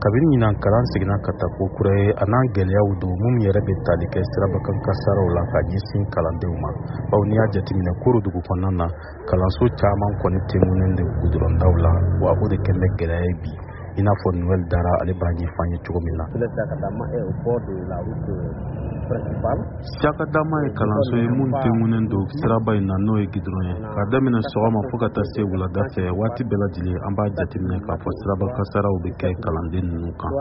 kabini ɲinan kalan seginna ka taa ko kura ye a n'a gɛlɛyaw don mun yɛrɛ bɛ tali kɛ sirabakan kasaraw la ka ɲɛsin kalandenw ma. Bawo n'i y'a jateminɛ Koro dugu kɔnɔna na kalanso caman kɔni tɛngunnen de gudɔrɔndaw la, wa o de kɛn bɛ gɛlɛya ye bi, i n'a fɔ Noël Dara ale b'a ɲɛfɔ an ye cogo min na. Sakadama ye kalanso ye mun tɛngunnen don siraba in na n'o ye gidɔrɔn ye. Ka daminɛ sɔgɔma fo ka taa se wulada fɛ waati bɛɛ lajɛlen an b'a jateminɛ k'a fɔ siraba kasaraw bɛ kɛ kalanden ninnu kan.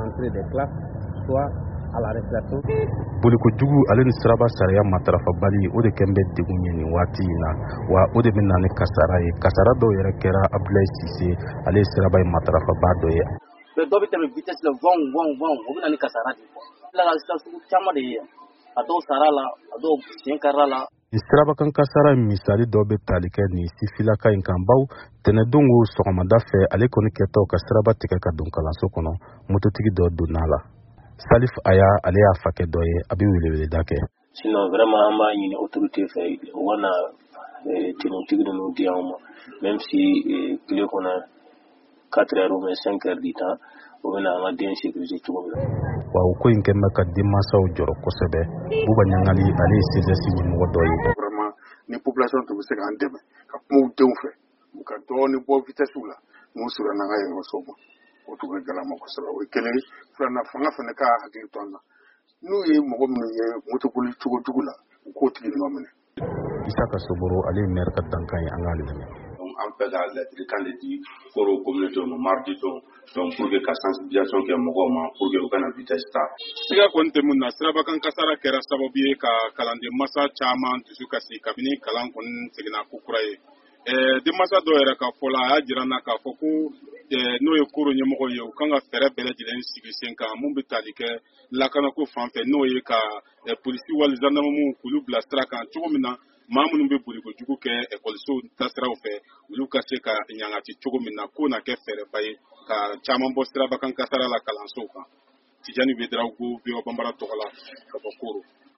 Bolikojugu ale ni siraba sariya matarafabali o de kɛn bɛ degun ye nin waati in na, wa o de bɛ na ni kasara ye. Kasara dɔw yɛrɛ kɛra Abdoulaye Cissé ale ye siraba in matarafaba dɔ ye. Dɔ bɛ tɛmɛ vitesse la vɔn o bɛ na ni kasara de ye. Sugu caman de ye a dɔw sara la a dɔw sen kari la. Ni sirabakan kasara misali dɔ bɛ tali kɛ nin sifilaka in kan, baw tɛnɛdon o sɔgɔmada fɛ ale kɔni kɛtɔ ka siraba tigɛ ka don kalanso kɔnɔ, mototigi dɔ donna la. Salif Aya ale y'a fakɛ dɔ ye, a bɛ weleweleda kɛ. Sinon vraiment an b'a ɲini autorité fɛ u ka na tenutigi ninnu di anw ma, même si tile kɔnɔ 4 heures ou 5 heures du temps o bɛ na an ka den sécuriser cogo min na. Wa o ko in kɛn bɛ ka denmansaw jɔrɔ kosɛbɛ. Buba Ɲangali ale ye CSS ɲɛmɔgɔ dɔ ye. Vraiment ni population tun bɛ se k'an dɛmɛ ka kuma u denw fɛ u ka dɔɔnin bɔ vitesse la n'u sera n'an ka yɛrɛso ma, o tun bɛ galama kosɛbɛ. O ye kelen ye. Filanan fanga fana ka hakili to an na, n'u ye mɔgɔ minnu ye motoboli cogo jugu la u k'o tigi nɔ minɛ. Isaka Soboro ale ye maire ka dankan ye, an k'ale lamɛn. An bɛ ka ladilikan de di Koro communauté ma mardi don, donc pour que ka sensibilisation kɛ mɔgɔw ma pour que u kana vitesse ta. Siga kɔni tɛ mun na sirabakan kasara kɛra sababu ye ka kalanden masa caman dusu kasi kabini kalan kɔni seginna ko kura ye. Denmansa dɔw yɛrɛ ka fɔ la a y'a jira n na k'a fɔ ko n'o ye Koro ɲɛmɔgɔ ye u kan ka fɛɛrɛ bɛɛ lajɛlen sigi sen kan mun bɛ tali kɛ lakanako fan fɛ, n'o ye ka polisi wali gendarmerie k'olu bila sira kan cogo min na maa minnu bɛ bolikojugu kɛ ekɔlisow tasiraw fɛ olu ka se ka ɲangati cogo min na, ko na kɛ fɛɛrɛba ye ka caman bɔ sirabakan kasara la kalansow kan. Tijani Wederawogo, VOA Bambara tɔgɔ la, ka bɔ Koro.